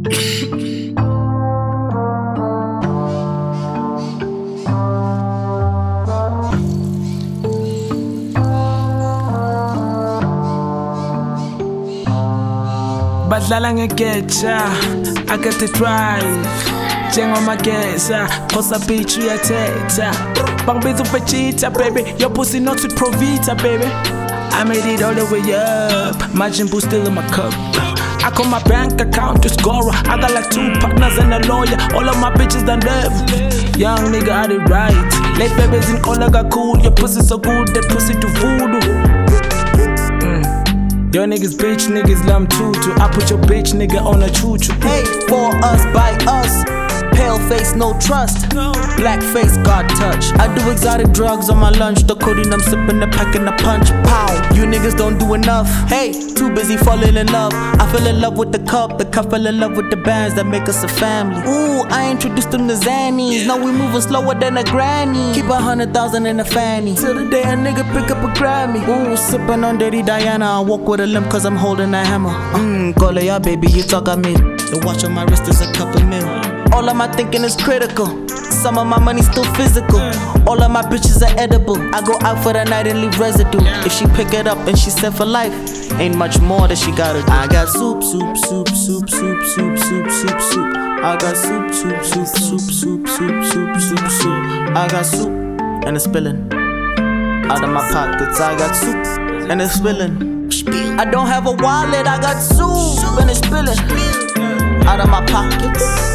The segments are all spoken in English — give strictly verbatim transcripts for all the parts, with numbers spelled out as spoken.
Badlala ngegeja, I got the drive. Njengomageza, phosa bitch uyathetha. Bangibiza ufetshita baby, your pussy not with Provita baby. I made it all the way up, Majin Buu still in my cup. I call my bank account to scorer. I got like two partners and a lawyer. All of my bitches done left. Young nigga, I did right. Late babies in Olaga cool. Your pussy so good, that pussy to voodoo. Mm. Your niggas bitch, niggas lamb tutu. I put your bitch nigga on a choo choo. Hey, for us, by us. Pale face, no trust. Black face, God touch. I do exotic drugs on my lunch. The codeine I'm sipping, the pack and the punch. Pow, you niggas don't do enough. Hey, too busy falling in love. I fell in love with the cup. The cup fell in love with the bands that make us a family. Ooh, I introduced them to Xannies. Now we moving slower than a granny. Keep a hundred thousand in a fanny. Till the day a nigga pick up a Grammy. Ooh, sipping on Dirty Diana. I walk with a limp cause I'm holding a hammer. Mmm, call ya baby, you talk at me. The watch on my wrist is a couple mil. All of my thinking is critical. Some of my money still physical. All of my bitches are edible. I go out for the night and leave residue. If she pick it up and she set for life, ain't much more that she gotta do. I got soup, soup, soup, soup, soup, soup, soup, soup, soup. I got soup, soup, soup, soup, soup, soup, soup, soup, soup. I got soup and it's spilling out of my pockets. I got soup and it's spilling. I don't have a wallet. I got soup and it's spilling out of my pockets.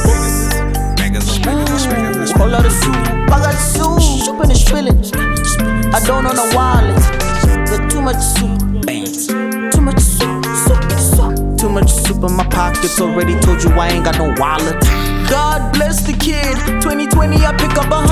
Ooh, whole lot of soup. I got soup and it's spilling. I don't own a wallet. Got too much soup. Too much soup, soup, soup. Too much soup in my pockets. Already told you I ain't got no wallet. God bless the kid. twenty twenty, I pick up a